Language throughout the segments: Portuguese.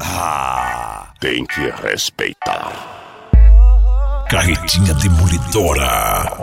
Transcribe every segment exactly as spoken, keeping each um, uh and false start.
Ah, tem que respeitar. Carretinha Demolidora.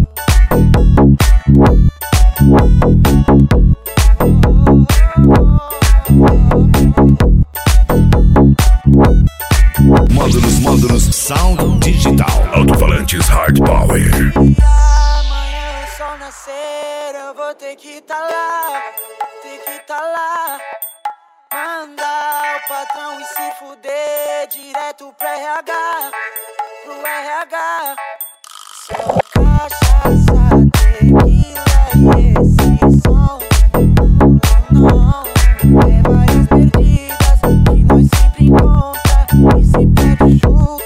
Módulos, módulos, sound digital. Alto-falantes hard power. E amanhã o sol nascer, eu vou ter que tá lá, ter que tá lá. Mandar o patrão e se fuder direto pro R H, pro R H. Só cachaça, tequila e esse som. Não, não, é várias perdidas que nós sempre encontra e se perde junto.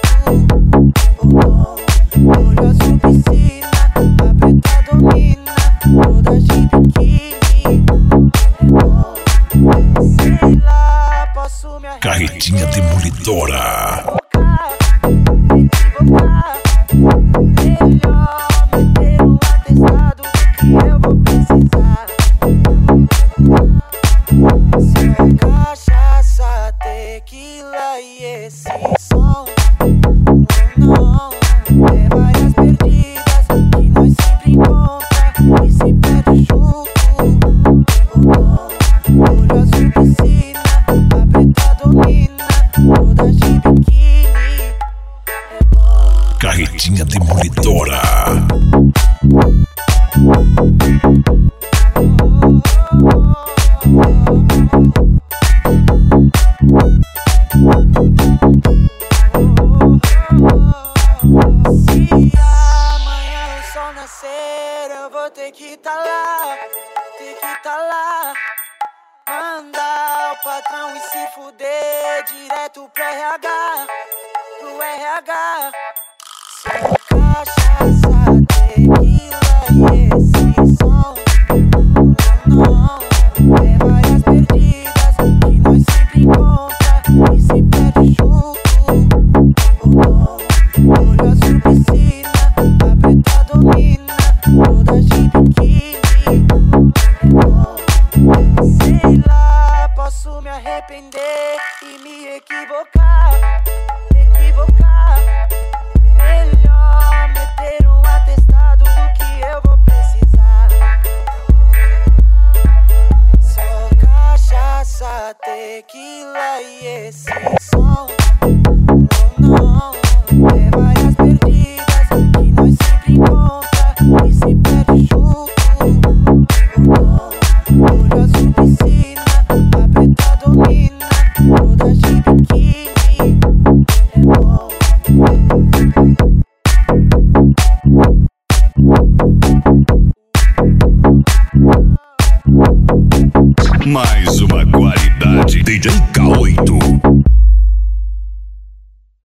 Olho azul piscina, a preta domina, toda de biquíni. É bom, sei lá, posso me arrepender. Carretinha Demolidora. Equivocar, melhor meter um atestado do que eu vou precisar. Se é cachaça, tequila e esse som. Não, é várias perdidas que nós sempre encontra e se perde junto. Olho azul piscina, a preta domina, toda de biquíni. É bom. Carretinha Demolidora. Se amanhã o sol nascer, eu vou ter que tá lá, ter que tá lá. Mandar o patrão e se fuder direto pro R H, pro R H. Só cachaça, tequila e esse som. Não, é várias perdidas que nós sempre encontra e se perde junto. Olho azul piscina, a preta domina, toda de biquíni. É bom, sei lá, posso me arrepender e me equivocar, equivocar. Melhor meter um atestado do que eu vou precisar. Só cachaça, tequila e esse som. Não, é várias perdidas que nós sempre encontra e se perde junto. Olho azul piscina, a preta domina, toda de biquíni. É bom. Mais uma qualidade D J K oito.